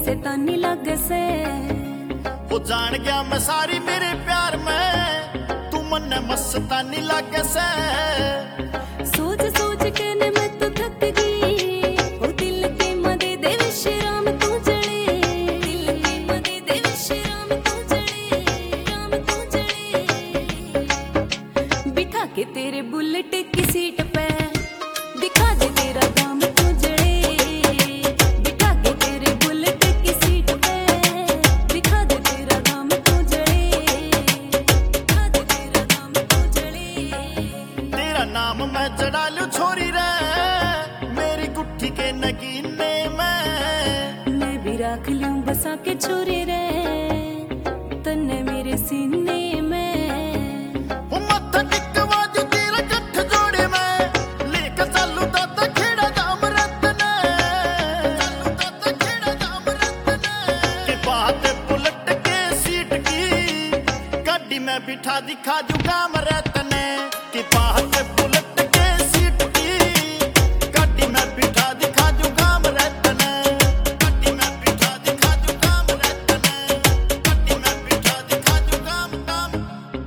शैतानी लग से वो जान गया मैं सारी मेरे प्यार में, तू मन मस्तानी लगे से। सोच सोच के ने मैं तो थक गई, वो दिल की मदे दे विश्राम तू जड़े, दिल की मदे दे विश्राम तू जड़े, राम तू जड़े। बिठा के तेरे बुलेट की सीट पे दिखा दे तेरा काम तू जड़े, बिठा के तेरे बुलेट की सीट पे दिखा दे तेरा काम तू जड़े, दिखा दे तेरा काम तू जड़े। तेरा नाम मैं जड़ा लूं छोरी रे, मेरी गुट्ठी के नगीने में मैं भी राख लूं बसा के छोरे रे तन्ने मेरे सीने में। वो मत्था टिकवा जो तेरा गठ जोड़े में, लेकर चालू दाता खेड़ा दाम रतने, चालू दाता खेड़ा दाम रतने। के बात बुलेट के सीट की गाड़ी में बिठा दिखा जू काम रतने, की बात बुलेट के सीट की गाड़ी में बिठा दिखा जू काम रतने, गाड़ी में बिठा दिखा जू काम रतने, गाड़ी में बिठा दिखा जू काम काम।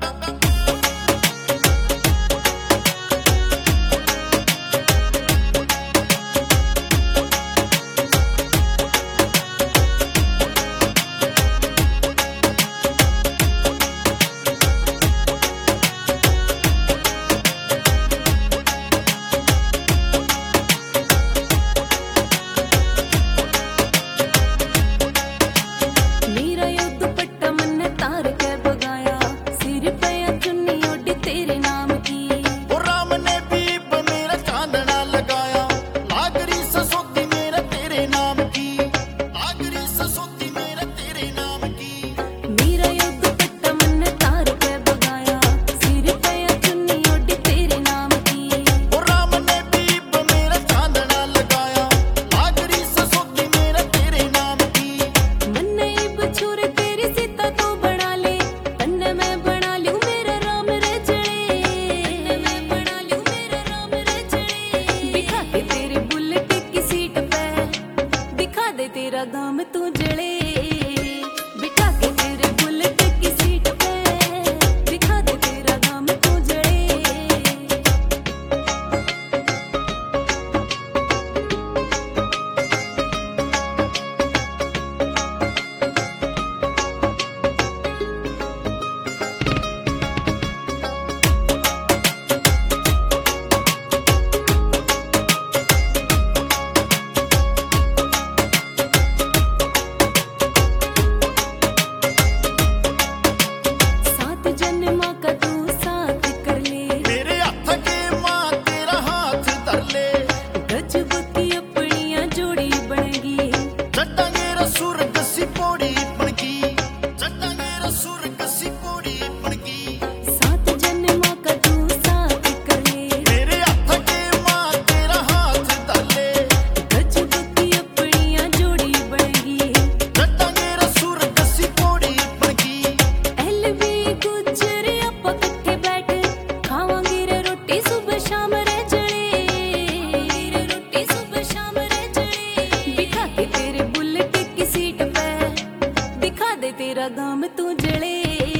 मेरा यो दुपट्टा मन तार के बगाया, सिर पे चुन्नी ओढ़ी तेरे नाम की। वो राम ने बीब मेरा चांदना लगाया, लागरी ससोती मेरा तेरे नाम की, लागरी ससोती मेरा तेरे नाम की। मेरा यो दुपट्टा मन तार के बगाया, सिर पे चुन्नी ओढ़ी तेरे नाम की। वो राम ने बीब मेरा चांदना लगाया, लागरी ससोती मेरा तेरे नाम की। मन्ने बछोरे तेरी सीता तो बना ले, तन्ने मैं बना लूं मेरा राम रे जड़े, तन्ने मैं बना लूं मेरा राम रे जड़े। बिठा के तेरे बुलेट की सीट पे दिखा दे तेरा गाम तू जड़े, बिठा के तेरे बुलेट की सीट पे दिखा दे तेरा गाम तू जड़े। सात जन्मां का तू साथ कर ले, मेरे हाथ के मां तेरा हाथ धर ले, गजब की अपनियां जोड़ी बनेगी। चट्टांगे रसुर्ग सी पौड़ी बनगी, चट्टांगे रसुर्ग सी पौड़ी बनगी। सात जन्मां का तू साथ कर ले, मेरे हाथ के मां तेरा हाथ धर ले, गजब की अपनियां जोड़ी बनेगी। चट्टांगे रसुर्ग सी पौड़ी बनगी। एलवी गुजर आपां कट्ठे बैठ खावांगे रे रोटी सुबह शाम रे जड़े, रे रोटी सुबह शाम रे जड़े। बिठा के तेरे बुलेट की सीट पे दिखा दे तेरा गाम तू जड़े।